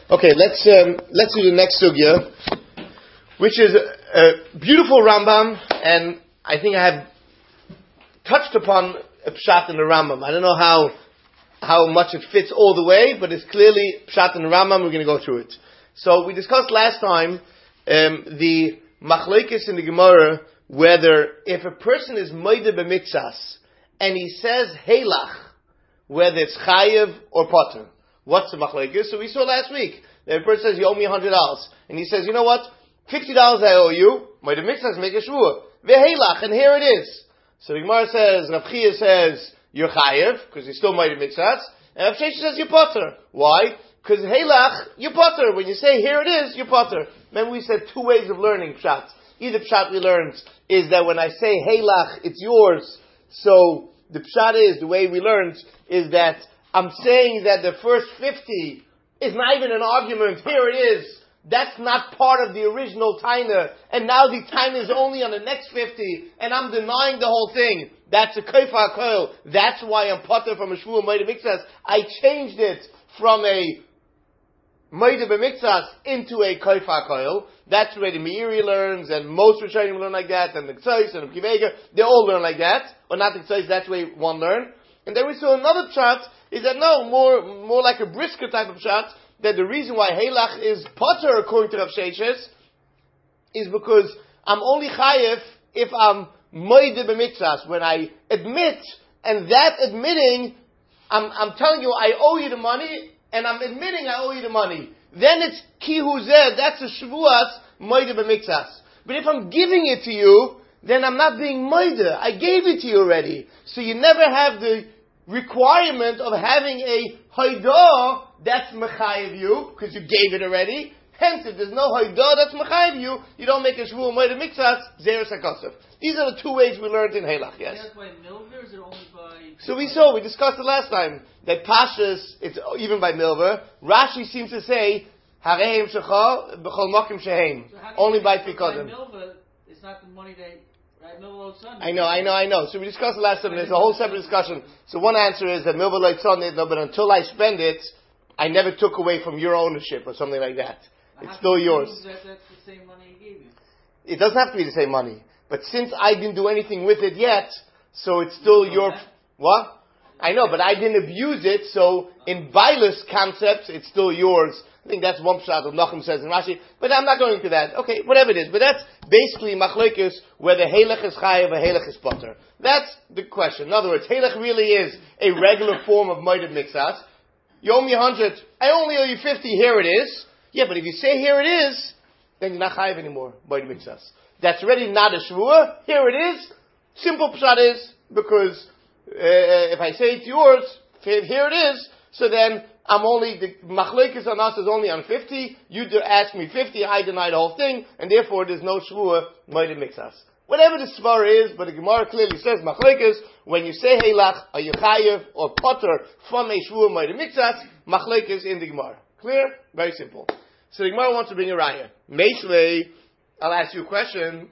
Okay, let's do the next sugya, which is a beautiful Rambam, and I think I have touched upon a pshat in the Rambam. I don't know how much it fits all the way, but it's clearly pshat in the Rambam. We're going to go through it. So we discussed last time the machlekes in the Gemara, whether if a person is moide b'mitzas and he says heilach, whether it's chayev or potter. What's the machlekes? So we saw last week that a person says, you owe me $100. And he says, you know what? $50 I owe you. Moide b'mitzas, make a shvur. Veheilach, and here it is. So the Gemara says, Rav Chia says, you're chayev, because he's still moide b'mitzas. And Rav Sheshes says, you're potter. Why? Because heilach, you're potter. When you say, here it is, you're potter. Remember we said two ways of learning pshat. Either pshat we learned is that when I say heilach, it's yours. So the pshat is, the way we learned, is that I'm saying that the first 50 is not even an argument. Here it is. That's not part of the original taina. And now the taina is only on the next 50, and I'm denying the whole thing. That's a kaifa koil. That's why I'm potter from a shvua moide b'mitzas. I changed it from a moide b'mitzas into a kaifa koil. That's where the Meiri learns, and most Rishonim learn like that, and the Ktsois and the Kivega, they all learn like that. Or not the Ktsois, that's the way one learn. And then we saw another pshat, is that no, more like a brisker type of pshat, that the reason why Heilach is potter according to Rav Sheshes is because I'm only chayev if I'm moide b'mitzas, when I admit, and that admitting, I'm telling you I owe you the money, and I'm admitting I owe you the money. Then it's ki huzeh, that's a shvuas moide b'mitzas. But if I'm giving it to you, then I'm not being moide. I gave it to you already. So you never have the requirement of having a haidah that's mechayev you, because you gave it already. Hence, if there's no haidah that's mechayev you, you don't make a shvuah moide b'mitzas, zeres hakosef. These are the two ways we learned in Heilach, yes? Is that by milver, or is it only by... So we discussed it last time, that Pashas, it's even by milver. Rashi seems to say, Hareim shecha, b'chol mokim sheheim. Only by Pikodim. By milver, it's not the money they... Right, milver lotzon. I know. So we discussed it last time, there's a whole separate discussion. So one answer is that milver lotzon, no, but until I spend it, I never took away from your ownership or something like that. It's still yours. That's the same money he gave you. It doesn't have to be the same money. But since I didn't do anything with it yet, so it's still your... What? I know, but I didn't abuse it, so in Bailis concepts, it's still yours. I think that's one pshat of Nachum says in Rashi, but I'm not going into that. Okay, whatever it is. But that's basically machlekes, whether Heilach is chayev or Heilach is potter. That's the question. In other words, Heilach really is a regular form of moide b'mitzas. You owe me 100, I only owe you 50, here it is. Yeah, but if you say here it is, then you're not chayev anymore, moide b'mitzas. That's already not a shvuah. Here it is. Simple pshat is, because if I say it's yours, here it is, so then I'm only, the machlekes on us is only on 50, you ask me 50, I deny the whole thing, and therefore there's no shvuah, moide b'mitzas. Whatever the svara is, but the Gemara clearly says, machlekes, when you say heilach, are you chayev or potter from a shvuah moide b'mitzas, machlekes in the Gemara. Clear? Very simple. So the Gemara wants to bring a raya. Meishlei, I'll ask you a question.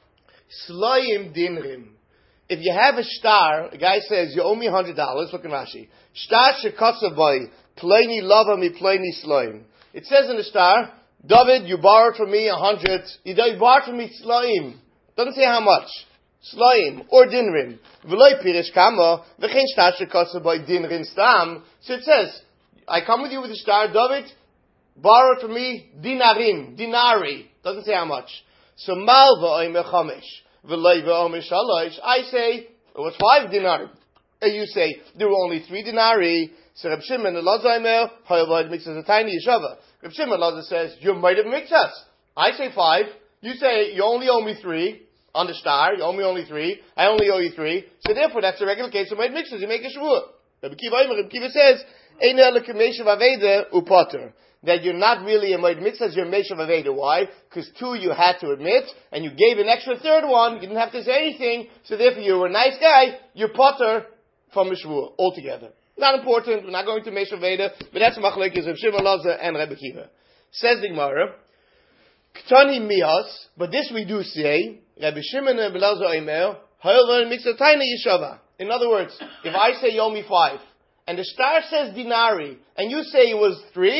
Sloim dinrim. If you have a star, a guy says, you owe me $100, look in Rashi. Star shekotzaboy, pleini lava mi pleini sloim. It says in the star, David, you borrowed from me 100, you borrowed from me sloim. Doesn't say how much. Sloim, or dinrim. V'loi pirish kama, v'chein star shekotzaboy dinrim stam. So it says, I come with you with the star, David, borrowed from me dinari. Doesn't say how much. So malva oimer chomesh, v'loi v'omer shalosh. I say it was 5 dinar, and you say there were only 3 dinari. So Reb Shimon Elazar oimer hoyel mixes a tiny yeshava. Reb Shimon Elazar says you might have mixed us. I say 5. You say you only owe me 3 on the star. You owe me only 3. I only owe you 3. So therefore that's a regular case of might mixes. You make a shvuah. Reb Kiva says ein elokemeshav aveda upotter. That you're not really a moed mitzvah, you're a meshav aveda. Why? Because 2 you had to admit, and you gave an extra 3rd one, you didn't have to say anything, so therefore you were a nice guy, you're potter from a shvuah altogether. Not important, we're not going to meshav aveda, but that's machlekes of Shimon Lazar and Rebbe Kiva. Says the Gemara, Ktani miyas, but this we do say, Rebbe Shimon and Rebbe Lazar omer, ha'il mixer taina yeshava. In other words, if I say you owe me 5, and the star says dinari, and you say it was 3,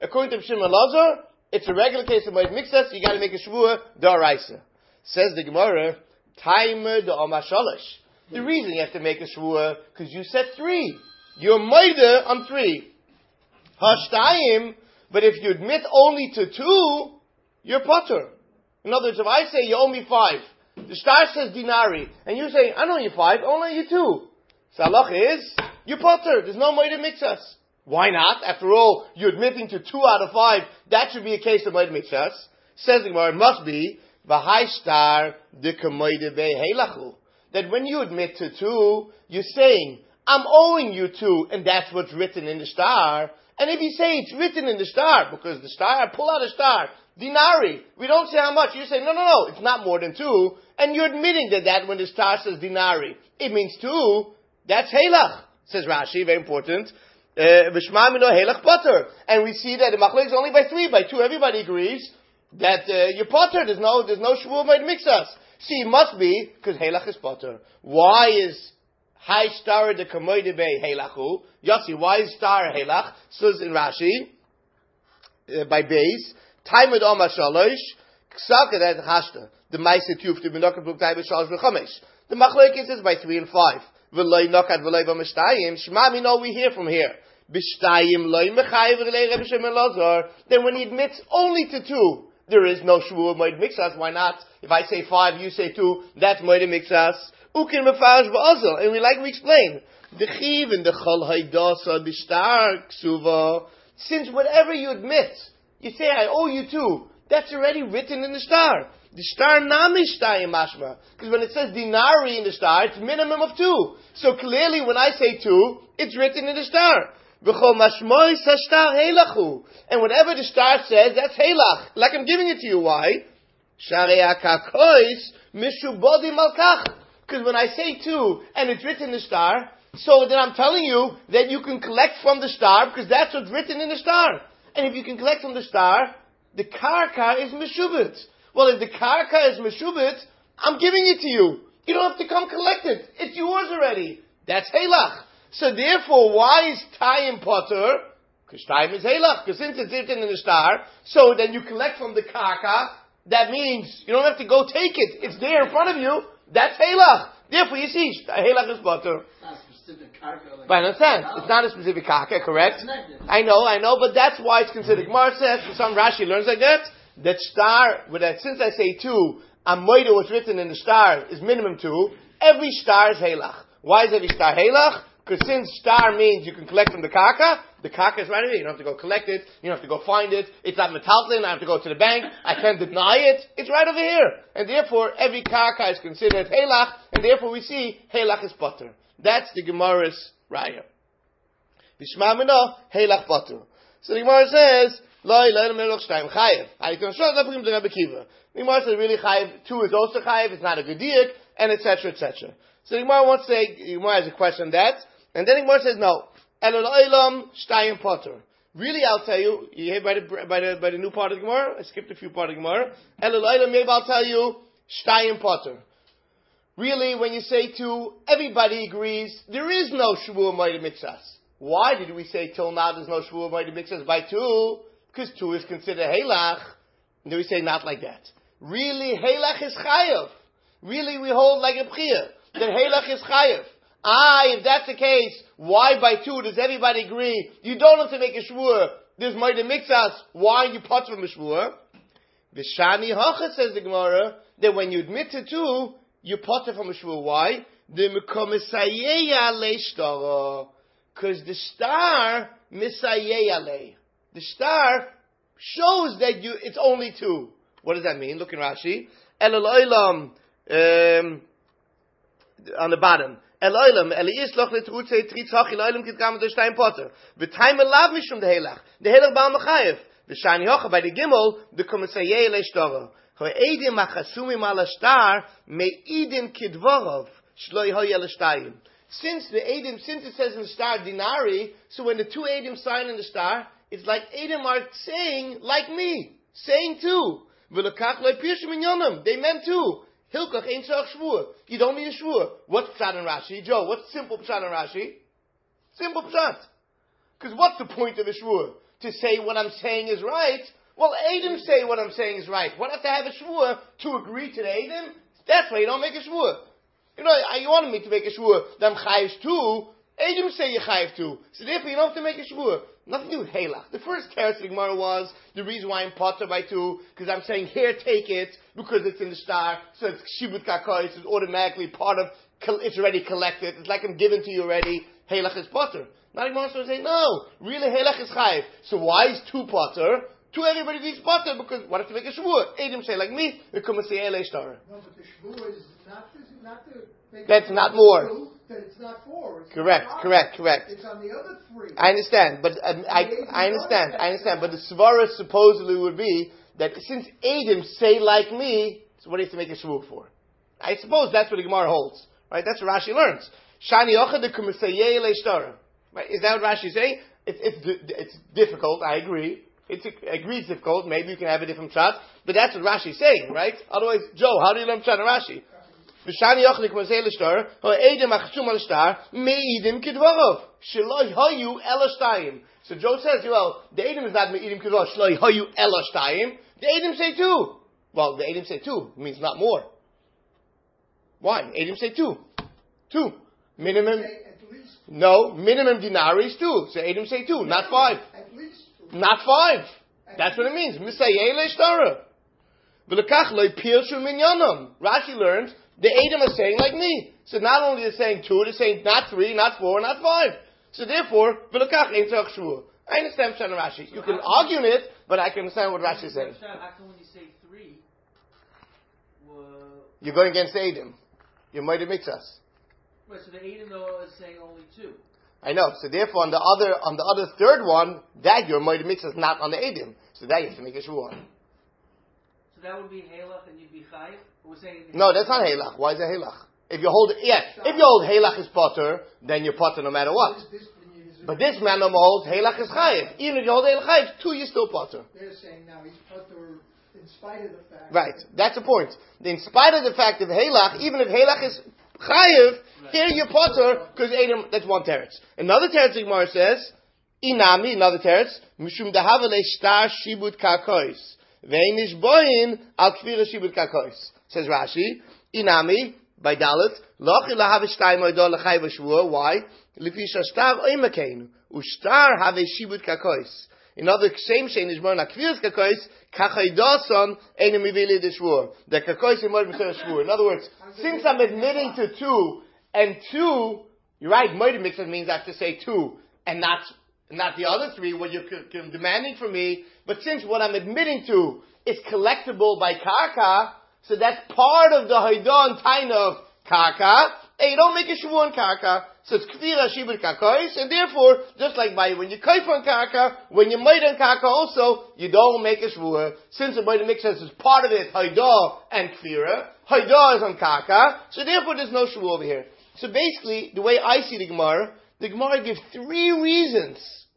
According to Shimon Lazar, it's a regular case of Moed Mixas, you gotta make a Shvuah D'Oraisa. Says the Gemara, Taimer D'Omar Shalosh. The reason you have to make a Shvuah, because you said 3. You're Moeder on 3. Hashtayim, but if you admit only to 2, you're Potter. In other words, if I say you owe me 5, the star says dinari, and you say, I know you 5, I only you 2. So halach is, you're Potter, there's no Moeder Mixas. Why not? After all, you're admitting to 2 out of 5. That should be a case of Moed Mixas. Says the Gemara, it must be v'hai star de kamoide be heilachu. That when you admit to 2, you're saying, I'm owing you 2, and that's what's written in the star. And if you say it's written in the star, because the star, pull out a star, dinari. We don't say how much. You say, no, it's not more than 2. And you're admitting that when the star says dinari, it means 2. That's heilach, says Rashi, very important. And we see that the machlok is only by 3. By 2, everybody agrees that you're potter. There's no shvuah might mix us. See, it must be because heilach is potter. Why is high star the kamoide be heilachu? Yossi, why is star heilach? Says in Rashi by base Taimed Omar Shalosh Ksaka that hashta the Ma'aser Tiyuf to Benokah Pluk Taimed Shalosh v'Chamesh. The machlok is by 3 and 5. V'loy nokat v'loy v'mishtayim. Shema mi know we hear from here. B'shtayim loy mechayiv v'lei Rebbe Shimon Lazar. Then when he admits only to 2, there is no shvuah moed mixas. Why not? If I say 5, you say 2, that's moed mixas. Ukin mefarish ba'azal. And we explain. The chiv and the chol haydasa b'shtar ksuva. Since whatever you admit, you say I owe you 2, that's already written in the star. The star namishtayim mashma. Because when it says dinari in the star, it's minimum of 2. So clearly when I say 2, it's written in the star. And whatever the star says, that's heilach. Like I'm giving it to you. Why? Because when I say 2 and it's written in the star, so then I'm telling you that you can collect from the star because that's what's written in the star. And if you can collect from the star, the karka is meshubit. Well, if the karka is meshubit, I'm giving it to you. You don't have to come collect it. It's yours already. That's heilach. So therefore, why is Tayim Potter? Because Tayim is heilach. Because since it's written in the star, so then you collect from the karka. That means you don't have to go take it. It's there in front of you. That's heilach. Therefore, you see, heilach is Potter. It's not a specific karka. But I understand. It's not a specific karka, correct? I know, but that's why it's considered. Gemara says, for some Rashi learns like that star, since I say 2, Amoida was written in the star is minimum 2, every star is heilach. Why is every star heilach? Because since star means you can collect from the karka is right away. You don't have to go collect it. You don't have to go find it. It's not metaltlin. I have to go to the bank. I can't deny it. It's right over here. And therefore, every karka is considered heilach, and therefore we see heilach is potter. That's the Gemara's raya. Bishma mino heilach potter. So the Gemara says, Loi le'elam meloch shtayim chayev. I can show that from the Rebbe Kiva. The Gemara says really chayev. 2 is also chayev. It's not a good diuk, and etc. etc. So the Gemara wants to say, the Gemara has a question on that, and then the Gemara says no. Elul olam shtayim potter. Really, I'll tell you. You hear by the new part of the Gemara? I skipped a few parts of the Gemara. Elul olam, maybe I'll tell you shtayim potter. Really, when you say 2, everybody agrees there is no shvuah moed mixas. Why did we say till now there's no shvuah moed mixas by 2? Because 2 is considered heilach. And then we say not like that. Really, heilach is chayav. Really, we hold like a b'chia that heilach is chayav. If that's the case, why by 2 does everybody agree? You don't have to make a shvuah. There's moed mixas. Why are you part from a shvuah? V'shani hacha, says the Gemara, that when you admit to 2, you potter from a shvuah. Why? Because the star misayeyale. The star shows that it's only 2. What does that mean? Look in Rashi. Elul olam on the bottom. El olam eliis loch letrutze tritzach el olam kitkam der stein potter. V'tayim elav mishum the heilach. The heilach ba'al mechayev. V'shani hocha by the gimel the komisayeyale shtara. Ho'edim achasumim ala star me'idim kidvorov shloi hoyel shtayim. Since it says in the star dinari, so when the 2 edim sign in the star, it's like edim are saying like me, saying 2. V'lekach loy pirshim inyonim. They meant 2. Hilkach ain't tzarich shvuah. You don't need a shvuah. What's pshat in Rashi? Joe, what's simple pshat in Rashi? Simple pshat. Because what's the point of a shvuah? to say what I'm saying is right. Well, Edom say what I'm saying is right. What have to have a shvua to agree to the Edom? That's why you don't make a shvua. You wanted me to make a shvua that I'm chayiv too. Edom say you're chayiv too. So therefore you don't have to make a shvua. Nothing to do with halach. The first teretz of the Gemara was the reason why I'm potter by two, because I'm saying here take it because it's in the star, so it's shibud kakois, it's automatically part of, it's already collected. It's like I'm given to you already. Halach is potter. Not even to say no. Really halach is chayiv. So why is two potter? Two everybody needs potter because what if to make a shvua? Edom say like me, we come and say elei star. No, but the shvua is not to make that's not more. That it's not four. It's correct. It's on the other three. I understand, but I understand. But the svara supposedly would be that since Edom say like me, so what do you have to make a shvua for? I suppose that's what the Gemara holds, right? That's what Rashi learns. Shani ochad de kumisayei leishtara. Right? Is that what Rashi is saying? It's difficult. I agree. It's difficult. Maybe you can have a different shot, but that's what Rashi is saying, right? Otherwise, Joe, how do you learn shot of Rashi? V'shani yochlik masei l'shtar, ha'edem achshum al shtar, me'idim kidvarov, sheloi hayu elashtayim. So Joe says, well, the edem is not me'idim kidvarov, sheloi hayu elashtayim. The edem say two. Well, the edem say two. It means not more. Why? Edem say two. Two. Minimum. No, minimum dinari is two. So edem say two, not five. At least two. Not five. That's what it means. Misayei l'shtara. V'lekach loy pirshu minyanam. Rashi learned the Edom are saying like me. So not only they're saying two, they're saying not three, not four, not five. So therefore, v'lekach ein tzarich shvua. I understand Pshat Rashi. You can argue on it, but I can understand what Rashi is saying. How come when you say three, you're going against the Edom. You might have mixed us. Right, so the Edom though is saying only two. I know. So therefore, on the other third one, that your might have mixed us not on the Edom. So that you have to make a shvua on. So that would be halach and you'd be chayiv? No, that's not halach. Why is it halach? If you hold halach is potter, then you're potter no matter what. But this man holds halach is chayiv. Even if you hold halach chayiv, two you're still potter. They're saying now he's potter in spite of the fact. Right, that's the point. In spite of the fact of halach, even if halach is chayiv, here you're potter because Edom. That's one teretz. Another teretz the Gemara says, inami. Another teretz, mishum dahavale shtar shibud kakois. Veinish boin al kvira shibud kakois. Says Rashi, inami by Dalet, lochi lahav shtayim oidol l'chayv shvua. Why? Lefisha shtar oimakeinu ushtar have shibud kakois. In other same shein is more na kviras kakois kachaydason einu mivili de shvua. The kakois is more b'sher shvua. In other words, since I'm admitting to two and two, you're right. Moed mixed means I have to say two and not the other three. What you're demanding from me, but since what I'm admitting to is collectible by karka. So that's part of the Haidah and Taina of Karka. And you don't make a Shavuot on Karka. So it's Kvira Shibud Kakois. And therefore, just like when you Kaif on Karka, when you Maid on Karka also, you don't make a Shavuot. Since the Maid Mixas is part of it, Haidah and Kvira. Haidah is on Karka. So therefore there's no Shavuot over here. So basically, the way I see the Gemara gives three reasons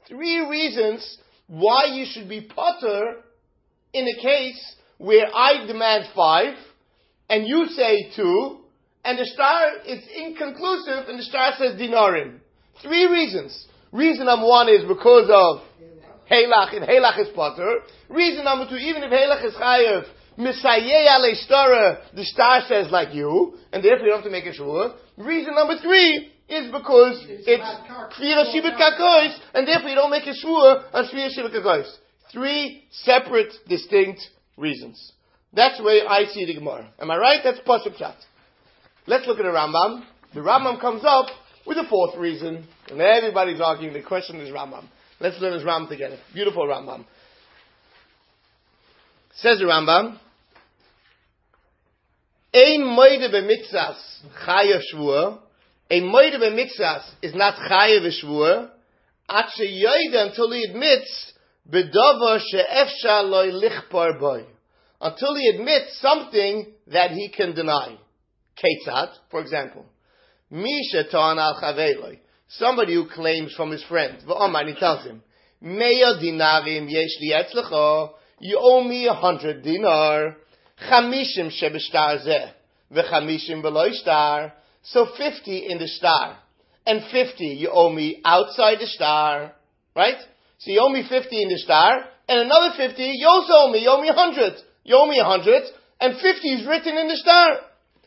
why you should be potter in a case where I demand 5, and you say 2, and the star is inconclusive, and the star says dinarim. 3 reasons. Reason number 1 is because of Halach, and Halach is potter. Reason number 2, even if Halach is chayev, Misayeh ale star, the star says like you, and therefore you don't have to make a shvua. Reason number 3 is because it's Kvira Shibud Kakois, and therefore you don't make a shvua on Kvira Shibud Kakois. 3 separate, distinct reasons. That's the way I see the Gemara. Am I right? That's Pasuk Pshat. Let's look at the Rambam. The Rambam comes up with a 4th reason, and everybody's arguing. The question is Rambam. Let's learn this Rambam together. Beautiful Rambam. Says the Rambam, Ein moide b'mitzas chayav shvua. A moide b'mitzas is not chayav shvua. At sheyoyde until he admits b'davar she'efshar loy lichpar boy. Until he admits something that he can deny. Ketzat, for example. Misha ta'an al chaveiloi. Somebody who claims from his friend. V'omar, he tells him, Meya dinarim yesh li etzlecha. You owe me 100 dinar. Chamishim shebeshtar zeh. V'chamishim v'loi shtar. So 50 in the star. And 50 you owe me outside the star. Right? So you owe me 50 in the star, and another 50 you also owe me. You owe me 100. You owe me 100, and 50 is written in the star.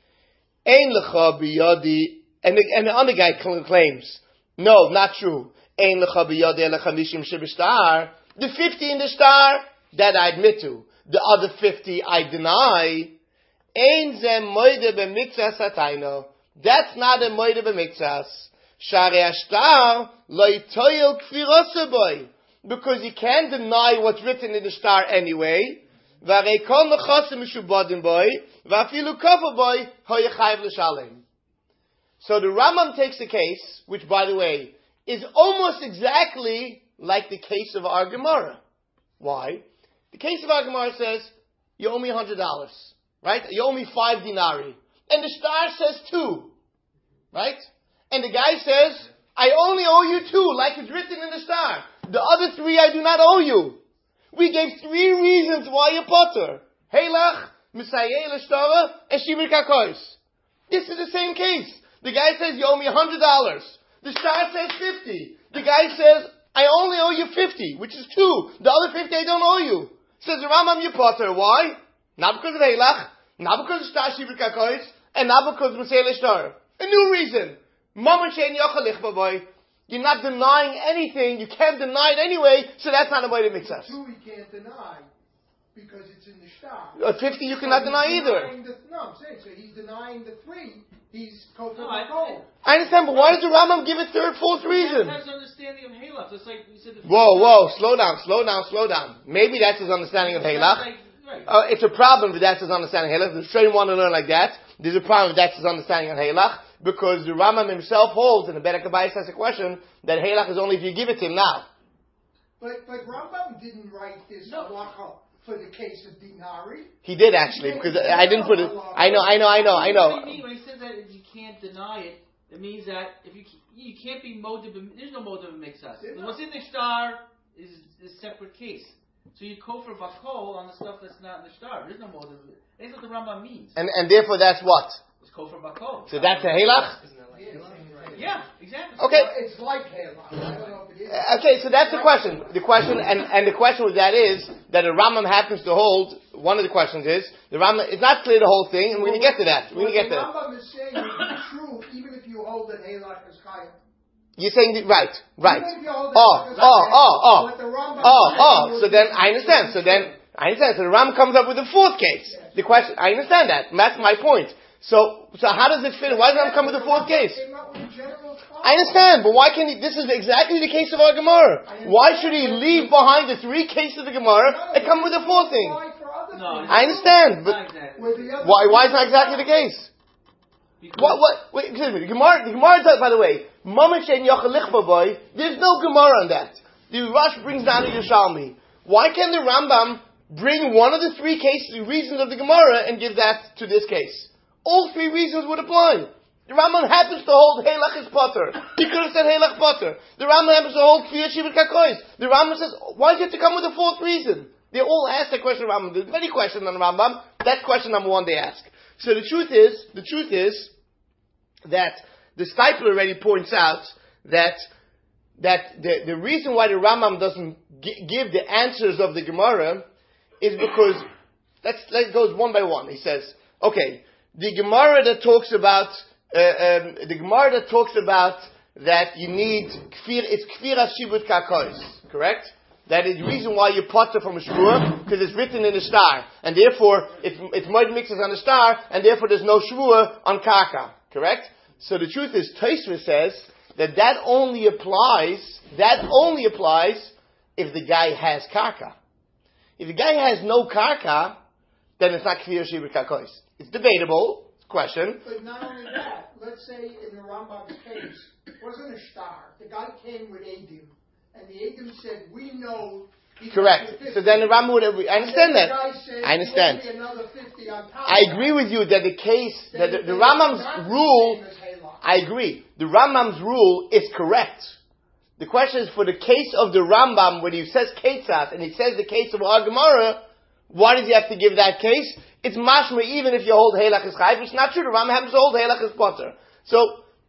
Ein lecha biyadi, and the other guy claims, no, not true. Ein lecha biyadi ele 50 shebishtar. The 50 in the star, that I admit to. The other 50 I deny. Ein zem moide b'mikzas atayno. That's not a moide b'mikzas. Shari ashtar loy toyel kfirose boy. Because you can't deny what's written in the star anyway. V'arei kol nechasim mishubadim boy. V'afilu kofa boy hoyechayiv l'shalem. So the Rambam takes a case, which by the way, is almost exactly like the case of our Gemara. Why? The case of our Gemara says, you owe me $100. Right? You owe me 5 dinari. And the star says 2. Right? And the guy says, I only owe you 2, like it's written in the star. The other 3 I do not owe you. We gave 3 reasons why you potter. Heilach, Misayeh l'shtara, and Shibir Kakois. This is the same case. The guy says, you owe me $100. The star says 50. The guy says, I only owe you 50, which is 2. The other 50 I don't owe you. Says the Rambam, you potter. Why? Not because of Heilach, not because of Shtar Shibir Kakois, and not because of Misayeh l'shtara. A new reason. Mama shein yochalich baboy. You're not denying anything. You can't deny it anyway, so that's not a way to mix us. 2 he can't deny because it's in the star. 50 you cannot deny either. No, I'm saying, so he's denying the 3. He's kofar No, b'kol. I understand, but why does the Rambam give a third, fourth reason? That's his understanding of Halach. It's like we said. Whoa, slow down. Maybe that's his understanding of Halach. Right. It's a problem if that's his understanding of Halach. The Shrei want to learn like that. There's a problem if that's his understanding of Halach, because the Rambam himself holds, and the Bedek Abayis has a question, that Halach is only if you give it to him now. But Rambam didn't write this halacha for the case of Dinari. He did actually, because I didn't put it. I know. What do you mean when he says that if you can't deny it, it means that if you can't be motive. There's no motive in mixas. What's in the star is a separate case. So you kofar bakol on the stuff that's not in the star. There's no motive. That's what the Rambam means. And therefore that's what? It's kofar bakol. So that's a Halach? Yeah, exactly. Okay. It's like Halach. I don't know if it is. Okay, so that's the question. The question, and the question with that is, that the Rambam happens to hold, one of the questions is, the Rambam, it's not clear the whole thing, and we're going to get to that. We're going to get there. The Rambam is saying it's true, even if you hold that Halach is Chayim. You're saying, right. Even if you hold that Halach is Chayim, what the Rambam so then, I understand. So the Rambam comes up with a fourth case. The question, I understand that. And that's my point. So how does it fit? Why does it come with a fourth case? I understand, but why can't he? This is exactly the case of our Gemara. Why should he leave behind the 3 cases of the Gemara and come with a fourth thing? No, I understand, but why is not exactly the case? Wait, excuse me. The Gemara does, by the way, Mama shein yochalich baboy. There's no Gemara on that. The Rush brings down the Yerushalmi. Why can't the Rambam bring one of the 3 cases, reasons of the Gemara, and give that to this case? All 3 reasons would apply. The Rambam happens to hold Halach is potter. He could have said Halach potter. The Rambam happens to hold Kfir Shibir Kakois. The Rambam says, why do you have to come with a 4th reason? They all ask that question of Rambam. There's many questions on the Rambam. That's question number 1 they ask. So the truth is that the Stipler already points out that the reason why the Rambam doesn't give the answers of the Gemara is because, let's go one by one. He says, okay, the Gemara that talks about that you need it's kfir shibut kakois, correct? That is the reason why you potter from a shvua, because it's written in the star, and therefore it's mud mixes on the star, and therefore there's no shvua on karka, correct? So the truth is, Tosfos says that only applies if the guy has karka. If the guy has no karka, then it's not kfir shibut kakois. It's debatable. Question. But not only that, let's say in the Rambam's case, it wasn't a star. The guy came with Adim, and the Adim said, we know... Correct. So then the Rambam would... I understand that. Said, I understand. Another 50 on top I agree with you that the case, that the Rambam's rule... I agree. The Rambam's rule is correct. The question is, for the case of the Rambam, when he says Ketzat, and he says the case of our Gemara, why does he have to give that case? It's mashma even if you hold Halach is Chayv. It's not true. The Rambam happens to hold Halach is Potter. So,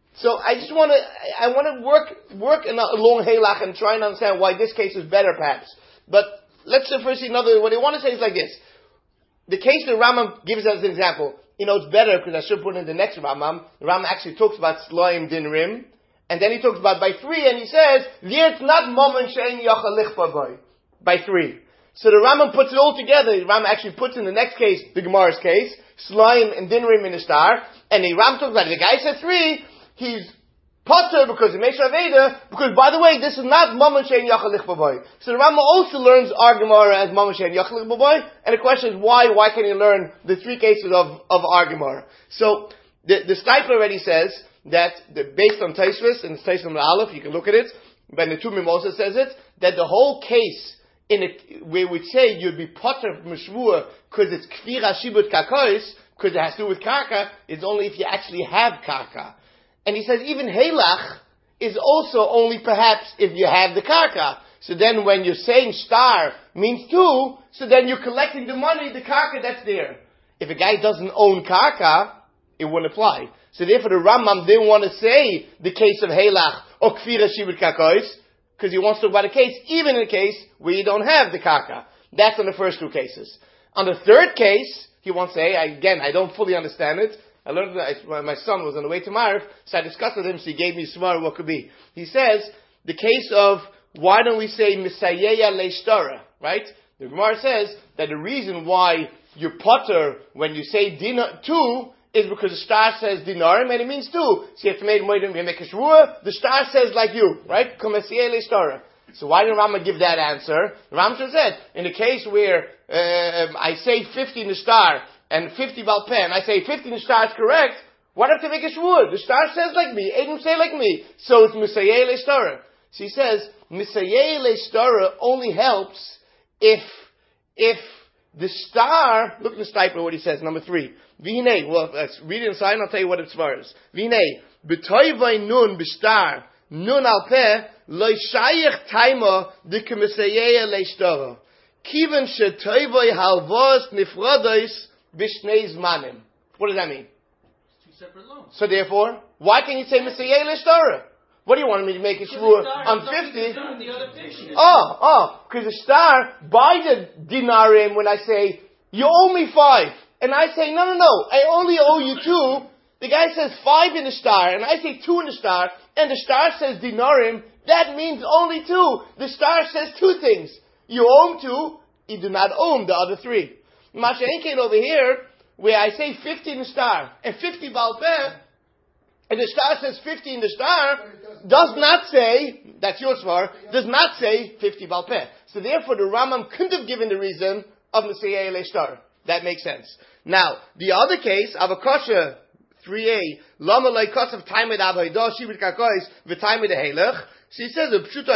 So I just want to work along Halach and try and understand why this case is better, perhaps. But let's first see another. What I want to say is like this: the case that Rambam gives as an example. It's better because I should put in the next Rambam. The Rambam actually talks about Slaim Din Rim, and then he talks about by 3, and he says, "It's not Momen Shein Yachal Lichpa Boy." By 3. So the Rambam puts it all together. The Rambam actually puts in the next case, the Gemara's case, Slaim and Din Rim in the star, and the Rambam talks about it. The guy said 3, he's Potter because he makes Aveda, because by the way, this is not Momen Shein Yachal Lichpa Boy. So the Rambam also learns our Gemara as Momen Shein Yachal Lichpa Boy, and the question is why can he learn the 3 cases of our Gemara? So the Steipler already says that based on Taisvis and Taisvis Aleph, you can look at it, but the Tumim also says it, that the whole case in it, where we say you'd be Potter from Shvua because it's Kfira Shibut Kakois, because it has to do with Karka, is only if you actually have Karka. And he says even Halach is also only perhaps if you have the Karka. So then when you're saying star means 2, so then you're collecting the money, the Karka that's there. If a guy doesn't own Karka, it wouldn't apply. So therefore the Rambam didn't want to say the case of Halach or Kfira Shibut Kakois, because he wants to talk about a case, even in a case where you don't have the Karka. That's on the first 2 cases. On the third case, he wants to say, I don't fully understand it. I learned that my son was on the way to Marif, so I discussed with him, so he gave me Smar what could be. He says, the case of, why don't we say Misayeya Leishtara, right? The Gemara says that the reason why you're Potter when you say 2 is because the star says dinarim and it means 2. So you have to make a shvua. The star says like you, right? So why didn't Rambam give that answer? Rambam said, in the case where I say 50 in the star and 50 Balpeh, and I say 50 in the star is correct, why do I have to make a shvua? The star says like me, Edom say like me. So it's Misayeh Le'Shtara. So he says, Misayeh Le'Shtara only helps if the star, look at the Steipler, what he says, number 3. V'hinei, well, let's read it inside and I'll tell you what it's for. V'hinei, b'toivai nun b'star, nun al peh, loy shayich taima dike Misayeh Le'Shtara. Kiven shetoivai halvos nifradois b'shnei zmanim. What does that mean? 2 separate loans. So therefore, why can you say Misayeh Le'Shtara? What do you want me to make a shvur on 50? Because the star, by the dinarim, when I say, you owe me 5, and I say, no, I only owe you 2, the guy says 5 in the star, and I say 2 in the star, and the star says dinarim, that means only 2. The star says 2 things. You owe him 2, you do not owe him the other 3. Masha Enkein over here, where I say 50 in the star, and 50 Balpeh, and the star says 50 in the star, does not say, that's your svar, does not say 50 Balpeh. So therefore the Rambam couldn't have given the reason of Misayeh Le'Shtara. That makes sense. Now, the other case, Avakosha 3a, Lama Le'Kosav Taimed Avaydah Shibit Kakois V'Taimed Halach. So he says,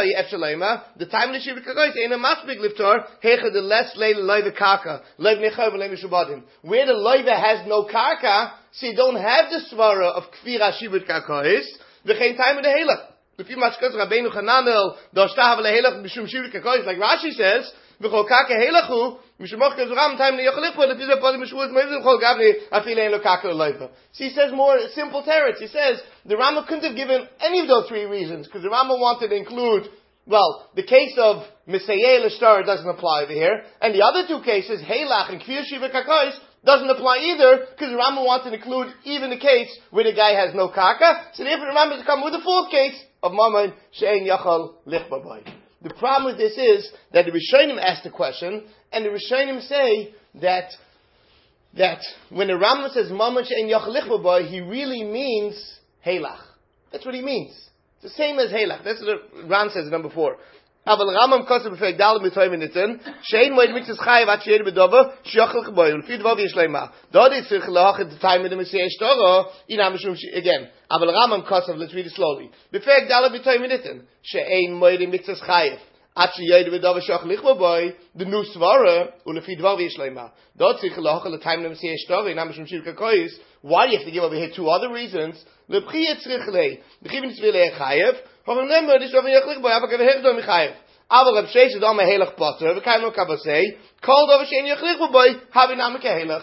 the time of the Shibit Kakois ain't a masbig liftar, hecha the less leil loiva karka, loiv nechav v'leim mishubadim. Where the loiva has no karka, so you don't have the svara of kfira Shibit Kakois, v'chein time of the halach. If you mashkas Rabbeinu Chananel, doshtav lehelach b'shum Shibit Kakois, like Rashi says, v'chol karka helachu, mishumach kezuram time neyochlich, but if you put mishuaz mezim chol gavni, afile ein lo karka loiva. So he says more simple teretz. He says, the Rambam couldn't have given any of those 3 reasons, because the Rambam wanted to include, well, the case of Misayeh Le'Shtara doesn't apply over here, and the other 2 cases, Halach and Kfir Shiva Kakois, doesn't apply either, because the Rambam wanted to include even the case where the guy has no karka, so therefore the Rambam has come with the 4th case of Mammon She'ein Yachal Lichba Boy. The problem with this is that the Rishonim asked the question, and the Rishonim say that when the Rambam says Mammon She'ein Yachal Lichba Boy, he really means Halach. That's what he means. It's the same as Halach. That's what Ran says in number 4. Aber Rambam kostet befeig dal mit toy minuten. Shein moed mit es chayev at shede bedove, shachel geboy. Und viel dwo wie shlema. Dort ist sich lach at the time with the Messiah Stora. In am shum again. Aber Rambam kostet, let's read it slowly. Befeig dal mit toy minuten. Shein moed mit es chayev at shede bedove shachel geboy. The new swara und viel dwo wie shlema. Dort sich lach at the time with the Messiah Stora. In am shum shirka kois. Why do you have to give over here 2 other reasons? Le priet zrichle. Begin mit zwille chayev. Aber remember, this is over Yachlich Boy, aber Kaveh Hevdo Michayev. Aber Reb Sheish is on my Helach Potter, we can't look up and say, called over Shein Yachlich Boy, having Amike Helach.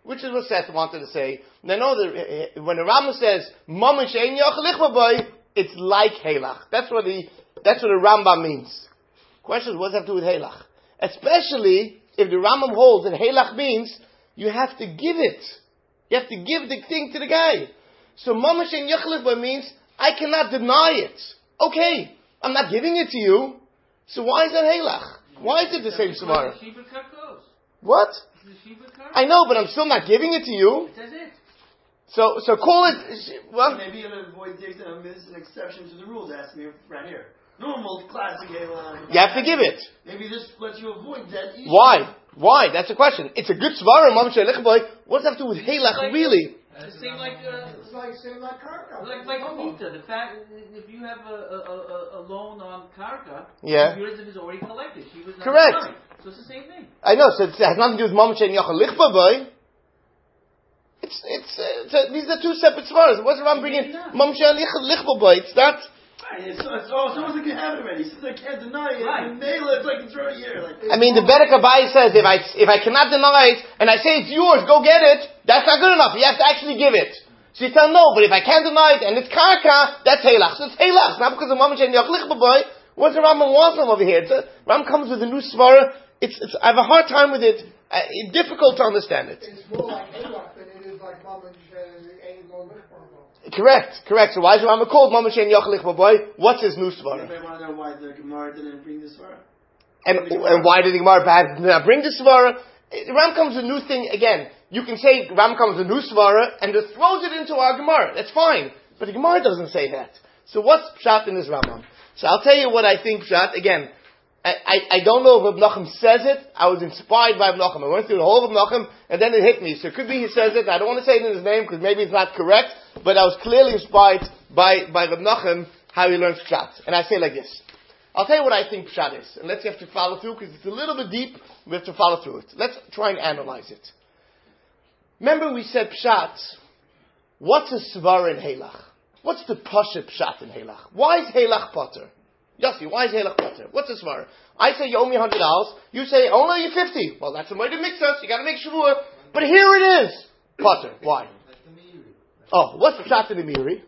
which is what Seth wanted to say. When the Rambam says, Mamun she'ein yochel lichba boy, it's like Halach. That's what the Rambam means. Question is, what does that have to do with Halach? Especially if the Rambam holds that Halach means you have to give it. You have to give the thing to the guy. So Mamun she'ein yochel lichba means I cannot deny it. Okay, I'm not giving it to you. So why is that Halach? Why is it the same Svara? What? I know, but I'm still not giving it to you. That's it. So call it. Well, maybe you're going to avoid dictum. This is an exception to the rules. Ask me right here. Normal classic Halach. You have to give it. Maybe this lets you avoid that issue. Why? That's the question. It's a good Svara, Mamun she'ein yochel lichba boy. What does that have to do with Halach, really? It's the same like karka. Like Mita. The fact if you have a loan on karka, yeah, yours is already collected. She was not correct. sorry. So it's the same thing. I know. So it has nothing to do with Mamun she'ein yochel lichba boy. These are two separate svaras. What's Ram bringing Mamun she'ein yochel lichba boy? It's not. It's almost like you have it already. Since I can't deny it, right. It's like it's right here. Like, I mean, the Bedek Abai says if I cannot deny it and I say it's yours, go get it. That's not good enough. You have to actually give it. So you tell no, but if I can't deny it and it's karka, that's Halach. So it's Halach, not because of Mamun she'ein yochel lichba boy. What's the Rambam wants from over here? Rambam comes with a new svara. I have a hard time with it. It's difficult to understand it. It's more like Halach than it is like Mamun she'ein yochel lichba boy. Correct. So why is Rambam called Mamun she'ein yochel lichba boy? What's his new svara? I want to know why the Gemara didn't bring this svara. And why did the Gemara perhaps not bring the svara? Ram comes with a new thing again. You can say Ram comes with a new svara and just throws it into our Gemara. That's fine. But the Gemara doesn't say that. So what's Pshat in this Rambam? So I'll tell you what I think Pshat. Again, I don't know if Reb Nachum says it. I was inspired by Reb Nachum. I went through the whole of Reb Nachum and then it hit me. So it could be he says it. I don't want to say it in his name because maybe it's not correct. But I was clearly inspired by Reb Nachum how he learns Pshat. And I say like this. I'll tell you what I think Pshat is. And let's have to follow through because it's a little bit deep. We have to follow through it. Let's try and analyze it. Remember we said Pshat. What's a Svara in Halach? What's the Pasha Pshat in Halach? Why is Halach Potter? Yossi, why is Halach Potter? What's a Svara? I say you owe me $100. You say I only owe you 50. Well, that's a way to mix us. You got to make sure. But here it is. Potter. Why? Oh, what's the Pshat in the Miri?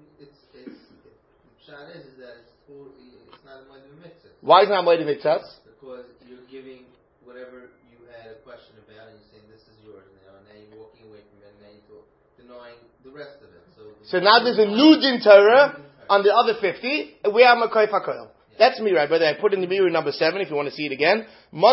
Pshat is that it's not a way to mix it. Why is it not a way to mix us? Because you're giving whatever you had a question about and you're saying this is yours now, and now you're walking away from it, and now you're denying the rest of it. So now there's a new din Torah on the other 50. We have Makoy Fakoil. That's me, right? Brother, I put in the mirror number 7 if you want to see it again.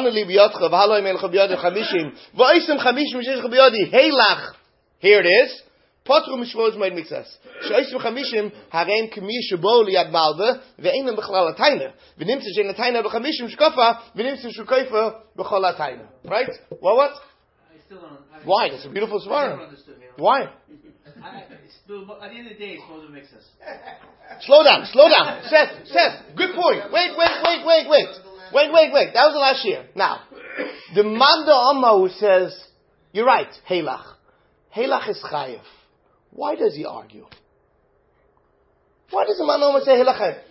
Here it is. Potru mishvos moed mixas. Shoysim chamishim harem k'mi shebo liyad malva ve'einem b'chlal atayna. V'nimtze shein atayna b'chamishim shkofa v'nimtze shukoifa b'chol atayna. Right? Well, what? I still don't. Why? That's a beautiful I never svara. understood Halach. Why? At the end of the day, it's supposed to mix us. Slow down. Seth, good point. Wait. That was the last year. Now, the Manda Amma who says, you're right, Halach. Halach is chayev. Why does he argue? Why does the Manda Amma say Halach chayev?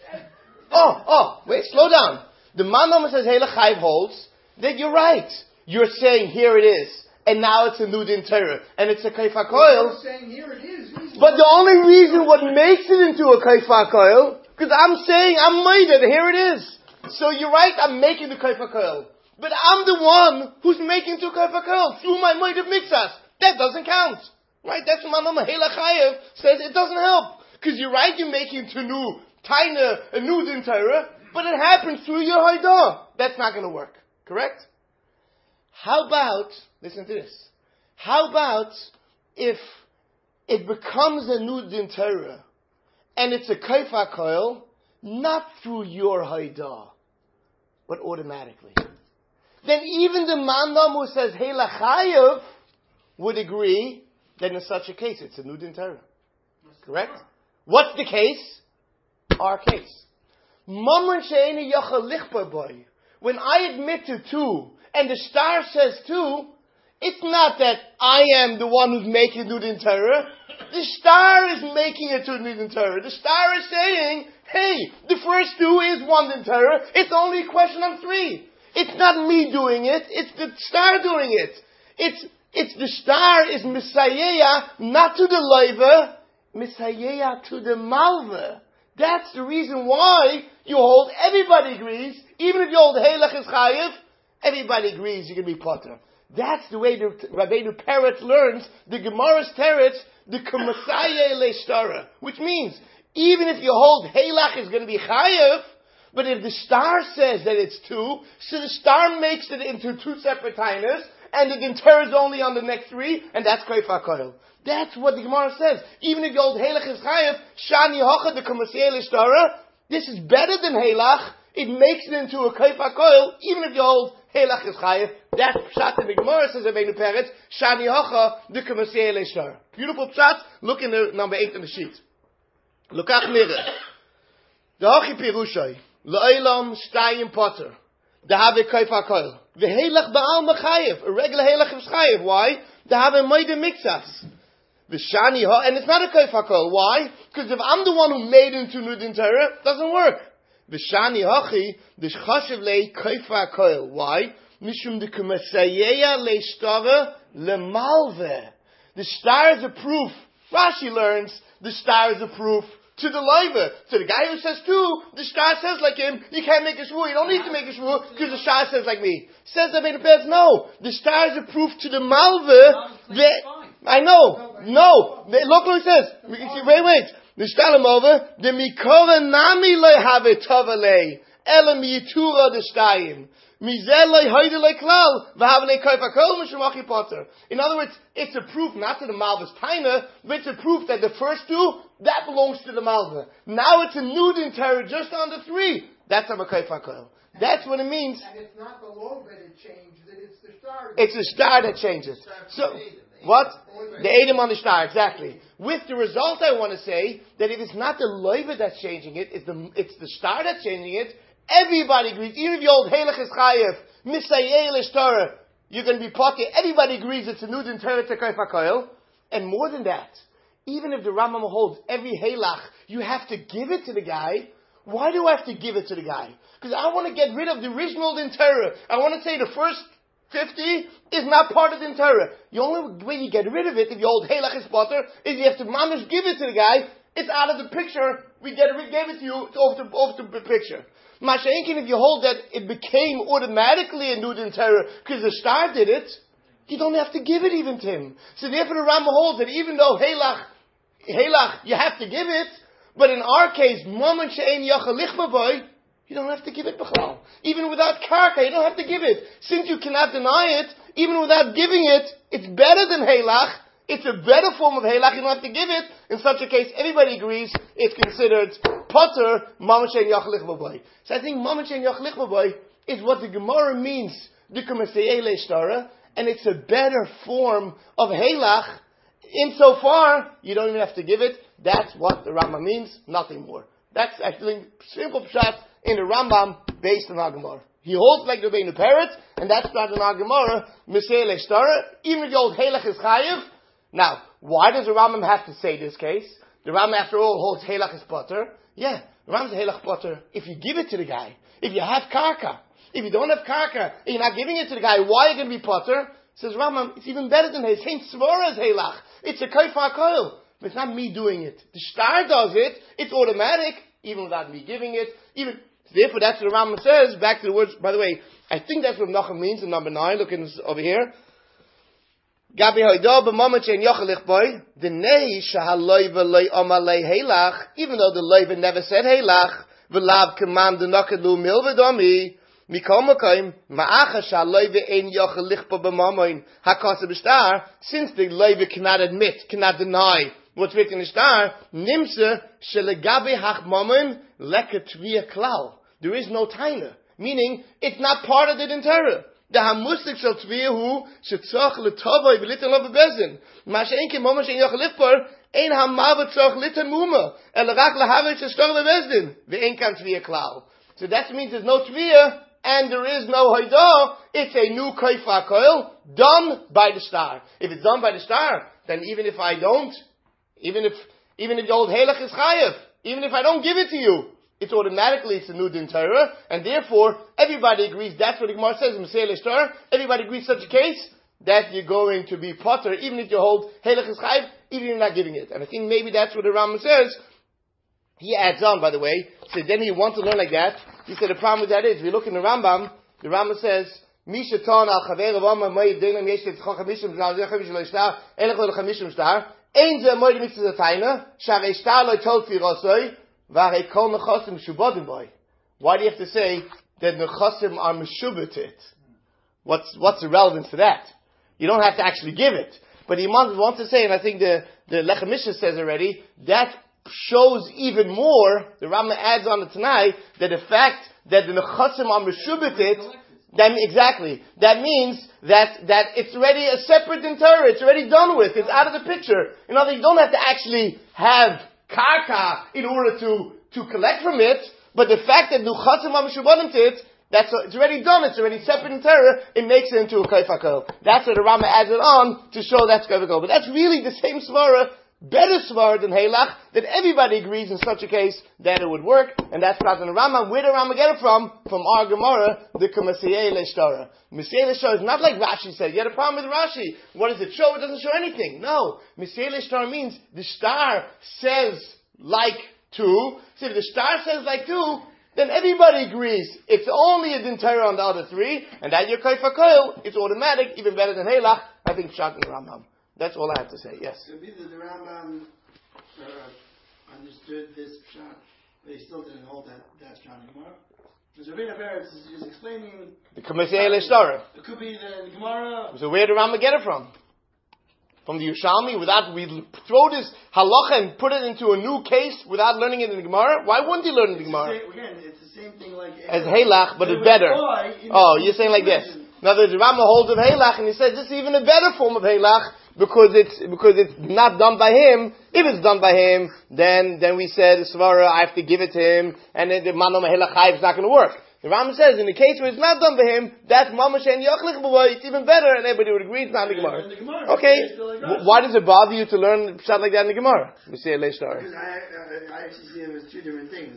Wait, slow down. The Manda Amma says Halach chayev holds that you're right. You're saying here it is. And now it's a new din Torah. And it's a kaifa koil. Saying here it is. But the only reason what makes it into a kaifa koil, because I'm saying, I'm made it, here it is. So you're right, I'm making the kaifa koil. But I'm the one who's making to kaifa koil through my made of mixas. That doesn't count. Right? That's what my mama Hela Chayev says it doesn't help. Because you're right, you're making to new taina, a new din Torah, but it happens through your haidah. That's not going to work. Correct? How about, listen to this, how about if it becomes a new din Torah and it's a kaifa koil, not through your haidah, but automatically? Then even the mandam who says Hela Chayev would agree that in such a case it's a new din Torah. Correct? What's the case? Our case. Mamun she'eni yochel lichba boy. When I admit to 2 and the star says 2, it's not that I am the one who's making new din Torah. The star is making it to new din Torah. The star is saying, hey, the first 2 is 1 din Torah. It's only a question on 3. It's not me doing it. It's the star doing it. It's the star is Messiah, not to the Leiva, Messiah to the Malva. That's the reason why you hold, everybody agrees, even if you hold Heilach is Chayiv, everybody agrees you can be Potter. That's the way the Rabbeinu Peretz learns the Gemara's Teretz, the Messiah le Shtara, which means, even if you hold Heilach is going to be Chayiv, but if the star says that it's 2, so the star makes it into 2 separate tainas, and the Ginter is only on the next 3, and that's Koif HaKoil. That's what the Gemara says. Even if you hold Heilach is Chayev, Shani Hocha, the Kamasiyel Ishtara, this is better than Heilach. It makes it into a Koif HaKoil, even if you hold Heilach is Chayev. That's Pshat in the Gemara, says Rabbeinu Peretz, Shani Hocha, the Kamasiyel Ishtara. Beautiful Pshat. Look in the number 8 in the sheet. Lokach Nireh. The Hochi Pirushay. Le'olam Shtayim Potter. The Have Koif HaKoil. The Heilach Ba'al Mechayev. A regular Heilach is Chayev. Why? The Have Moide Mixas. The Shani Ha, and it's not a Koif HaKoil. Why? Because if I'm the one who made it into Nudin Torah, it doesn't work. The Shani Hachi, the Chashiv Le Koif HaKoil. Why? Mishum de Kumasayeya Le Shtara Le Malve. The star is a proof. Rashi learns the star is a proof to the Leiva. So the guy who says 2, the star says like him, you can't make a shvur. You don't need to make a shvur because the star says like me. Says the Rabbeinu Peretz, no. The star is a proof to the Malve. I know. No. Look what it says. Wait. The star Malve, the Mikora Nami le have tovale, Ela miyitura the Shtayim. In other words, it's a proof not to the Malva's Taina, but it's a proof that the first 2, that belongs to the Malva. Now it's a Nudin Torah just on the 3. That's a Koif HaKoil. That's what it means. And it's not the lobe that it changed, it's the star. It's the star that changes. So, what? The Edom on the star, exactly. With the result, I want to say that if it's not the Leiva that's changing it, it's the star that's changing it. Everybody agrees. Even if you hold Heilach is Chayev, Misayel is Torah, you're going to be pocket. Everybody agrees it's a Nudin Torah to Koif HaKoil. And more than that, even if the Rambam holds every Heilach, you have to give it to the guy. Why do I have to give it to the guy? Because I want to get rid of the original Din Torah. I want to say the first 50 is not part of Din Torah. The only way you get rid of it, if you hold Heilach is Potter, is you have to mamish give it to the guy. It's out of the picture. We gave it to you. It's off the picture. Masha'inkin, if you hold that it became automatically a Nudin Torah because the star did it, you don't have to give it even to him. So therefore the Rambam holds that even though Heilach, you have to give it, but in our case, Moment She'en Yachalich Baboy, you don't have to give it B'chlal. Even without Karka, you don't have to give it. Since you cannot deny it, even without giving it, it's better than Heilach. It's a better form of Heilach, you don't have to give it. In such a case, everybody agrees it's considered Potter, Mamash and Yachlich Baboy. So I think Mamash and Yachlich Baboy is what the Gemara means, Dikam Eseyele Shtara, and it's a better form of Heilach. Insofar, you don't even have to give it. That's what the Rambam means, nothing more. That's actually simple pshat in the Rambam based on our Gemara. He holds like the Rabbeinu Peretz, and that's not in our Gemara, Mesele Shtara, even if the old Heilach is Chayev. Now, why does the Rambam have to say this case? The Rambam, after all, holds Heilach is Potter. Yeah, the Rambam says Heilach Potter if you give it to the guy. If you have Karka. If you don't have Karka, and you're not giving it to the guy, why are you going to be Potter? Says Rambam, it's even better than his. Same Svara as Heilach. It's a Koif HaKoil. But it's not me doing it. The star does it. It's automatic, even without me giving it. Therefore, that's what the Rambam says. Back to the words, by the way, I think that's what Nachum means in number 9. Look over here. Gabi hoido b'moment she'en yochelich boy, the nei shahaloiva loy omalei heilach, even though the loiva never said heilach, v'lav command the nokelu milvedomi, mikol makoim, ma'acha shahaloiva ein yochelich bo b'momoin, hakasa b'shtar, since the loiva cannot admit, cannot deny what's written in the star, nimse shelegabi hach momoin leka tvia klal. There is no taina, meaning it's not part of the Din Torah. The hamusik shel tviyahu shetzach letavay v'litan lo bebezin. Ma she'en ke mama she'en yochel lifpar ein hamav tzach litan muma el rak lahavet sheshtor lebezdin ve'en kan tviya klal. So that means there's no tviya and there is no hoidah. It's a new koif HaKoil done by the star. If it's done by the star, then even if I don't, even if the old Heilach is chayev, even if I don't give it to you, it's a new Din Torah, and therefore everybody agrees. That's what the Gemara says in Mesele Shtar. Everybody agrees such a case. that you're going to be potter, even if you hold Helach is Chayiv, even if you're not giving it. And I think maybe that's what the Rambam says. He adds on, by the way, so then he wants to learn like that. He said the problem with that is, if you look in the Rambam says, Misha Ton al Chaver Avama Moed Dinam Yesh Tzchon Chamishim Zal Zeh Chamish Lo Ishtar Elech Lo Chamishim Shtar Ein Zeh Moed Mitzvah Zatayna Sharei Shtar Lo Tol Fi Rosoi V'Harei Kol Nechosim Shubodim Boy. Why do you have to say that Nechosim are Meshubatit? What's the relevance to that? You don't have to actually give it. But he wants to say, and I think the Lechem Mishnah says already, that shows even more, the Rambam adds on it tonight, that the fact that the Nechosim are Meshubatit, exactly. That means that it's already a separate in Torah. It's already done with. It's out of the picture. You know, you don't have to actually have karka in order to collect from it. But the fact that Nechosim are Meshubatim to it, it's already done. It's already separate in Torah. It makes it into a Koif HaKol. That's what the Rambam adds it on to show that's Koif HaKol. But that's really the same svara, better svara than Heilach, that everybody agrees in such a case that it would work. And that's Prat in the Rambam. Where did the Rambam get it from? From our Gemara, the Masiyeh Leishtara. Masiyeh Leishtara is not like Rashi said. You had a problem with Rashi. What does it show? It doesn't show anything. No. Masiyeh Leishtara means the star says like two. So if the star says like two, then everybody agrees. It's only a din Torah on the other three, and that your Koif HaKol, it's automatic, even better than Heilach. I think Pshat in the Rambam. That's all I have to say. Yes. Could be that the Rambam understood this Pshat, but he still didn't hold that Pshat anymore. Because Rabbeinu Peretz is explaining the Kamasei Leishtarah. It could be the Gemara. So where did the Rambam get it from? From the Yerushalmi, we throw this halacha and put it into a new case without learning it in the Gemara? Why wouldn't he learn in the Gemara? Again, it's the same thing like as Heilach, but it's better. Oh, you're saying like this. In other words, the Rambam holds of Heilach, and he says this is even a better form of Heilach because it's not done by him. If it's done by him, then we said Svara, I have to give it to him, and then the Manom Heilach Chayiv is not going to work. The Rambam says, in the case where it's not done by him, that's Mamash and Yochlich B'voy, it's even better, and everybody would agree it's not in the Gemara. Okay, why does it bother you to learn Pshat like that in the Gemara? We say Leish Torah. Because I actually see them as two different things.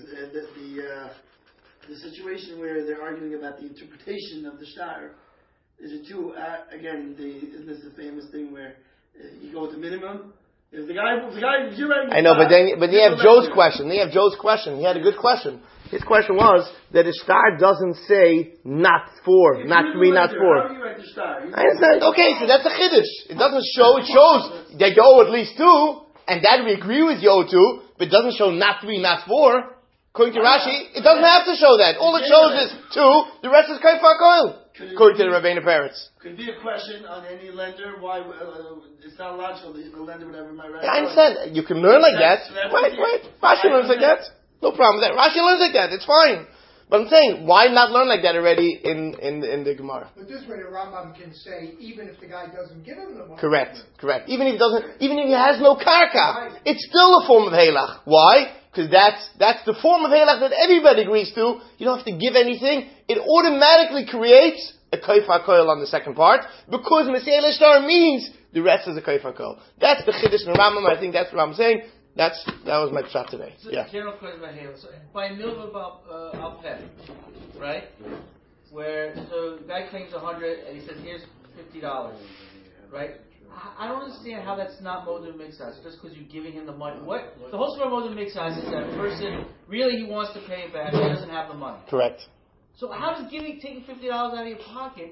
The situation where they're arguing about the interpretation of the Shtar is it two, isn't this the famous thing where you go with the minimum? If the guy, you're right. I know, but you have Joe's question. He had a good question. His question was that the star doesn't say not four, not three, not four. How do you write the star? I understand. Okay, so that's a chiddush. It doesn't show. It shows that you owe at least two, and that we agree with you owe two, but it doesn't show not three, not four. According to Rashi, it doesn't have to show that. All it shows is two. The rest is Koif HaKol. According to the Rabbeinu Peretz. Could be a question on any lender why it's not logical that the lender would ever my right. I understand. You can learn like that. Right. Rashi learns like that. No problem with that. Rashi learns like that. It's fine. But I'm saying, why not learn like that already in the Gemara? But this way the Rambam can say, even if the guy doesn't give him the money. Correct. Even if he has no karka, it's still a form of Heilach. Why? Because that's the form of Heilach that everybody agrees to. You don't have to give anything. It automatically creates a Koif HaKol on the second part, because Masiyeh Leishtar means the rest is a Koif HaKol. That's the Chiddush in the Rambam. I think that's what I'm saying. That was my pshat today. So yeah. General question about Heilach. So by Milva Alpeh, right? Where the guy claims 100 and he says, "Here's $50," right? I don't understand how that's not Modim Mixas, just because you're giving him the money. What the whole story of Modim Mixas is that a person really he wants to pay it back, he doesn't have the money. Correct. So how does taking $50 out of your pocket?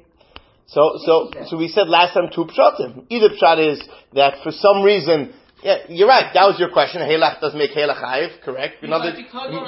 So we said last time two pshatim. Either pshat is that for some reason, yeah, you're right. That was your question. Heilach does make Heilach Chayiv, correct? Koif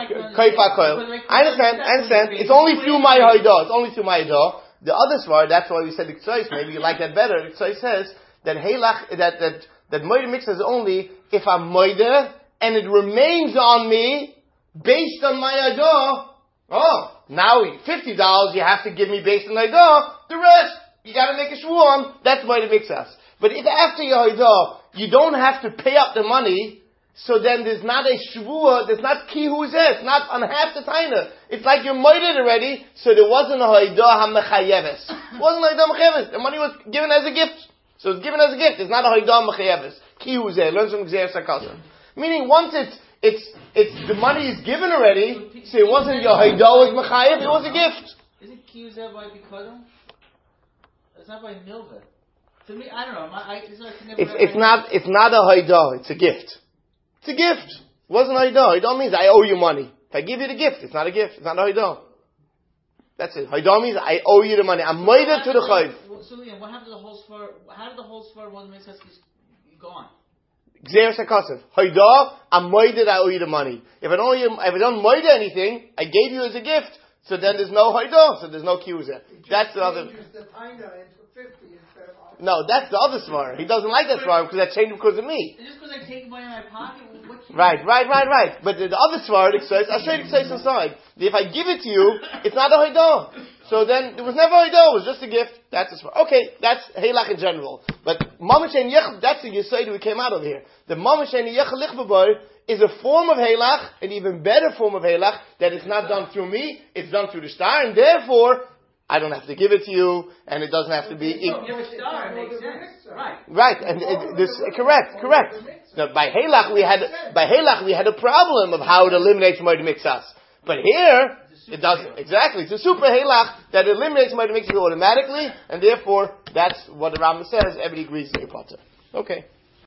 HaKol. I understand. It's only through my Haidah. The other svar, that's why we said the Ktsois. Maybe you like that better. The Ktsois says that Heilach, that Moed Mixas is only if I'm Moed and it remains on me based on my Haidah. Oh, now $50 you have to give me based on Haidah. The rest you got to make a shvuah on. That's Moed Mixas. But if after your Haidah you don't have to pay up the money, so then there's not a shvuah, there's not kihuzeh, it's not on half the taina. It's like you're moided already, so there wasn't a haidah ha-mechayeves. It wasn't a haidah mechayeves. The money was given as a gift. So it's given as a gift. It's not a haidah mechayeves. Kihuzeh, learns from Gzeir Sakasa. Meaning once it's the money is given already, so it wasn't your haidah was mechayev, it was a gift. Isn't kihuzeh by Bikadon? It's not by Milva. To me, I don't know. It's not a haidah. It's a gift. It's a gift. It wasn't a haidah. Haidah means I owe you money. If I give you the gift, it's not a gift. It's not a haidah. That's it. Haidah means I owe you the money. I'm moided to the chayv. So Liam, what happened to the whole svar? How did the whole svar wasn't make sense? Gone. Gzeres HaKasav. Haidah, I'm moided, I owe you the money. If I don't moid anything, I gave you as a gift, so then there's no haidah, so there's no kiuza. That's the other. No, that's the other svar. He doesn't like that svar because that changed because of me. Just because I take money in my pocket? Right. But the other svar, it says, I'll show you the inside. If I give it to you, it's not a haidah. So then, it was never a haidah, it was just a gift. That's the svar. Okay, that's heilach in general. But mamash and yechel, that's the yesod we came out of here. The mamash and yechel lichbaboy is a form of heilach, an even better form of heilach, that it's not done through me, it's done through the star, and therefore, I don't have to give it to you, and it doesn't have to be. No, give a star, it makes sense. Right, and correct. Now, by Halach we had a problem of how it eliminates Moed Mixas. But here, it doesn't. Exactly. It's a super Halach that eliminates Moed Mixas automatically, and therefore, that's what the Rambam says, everybody agrees to your potter. Okay.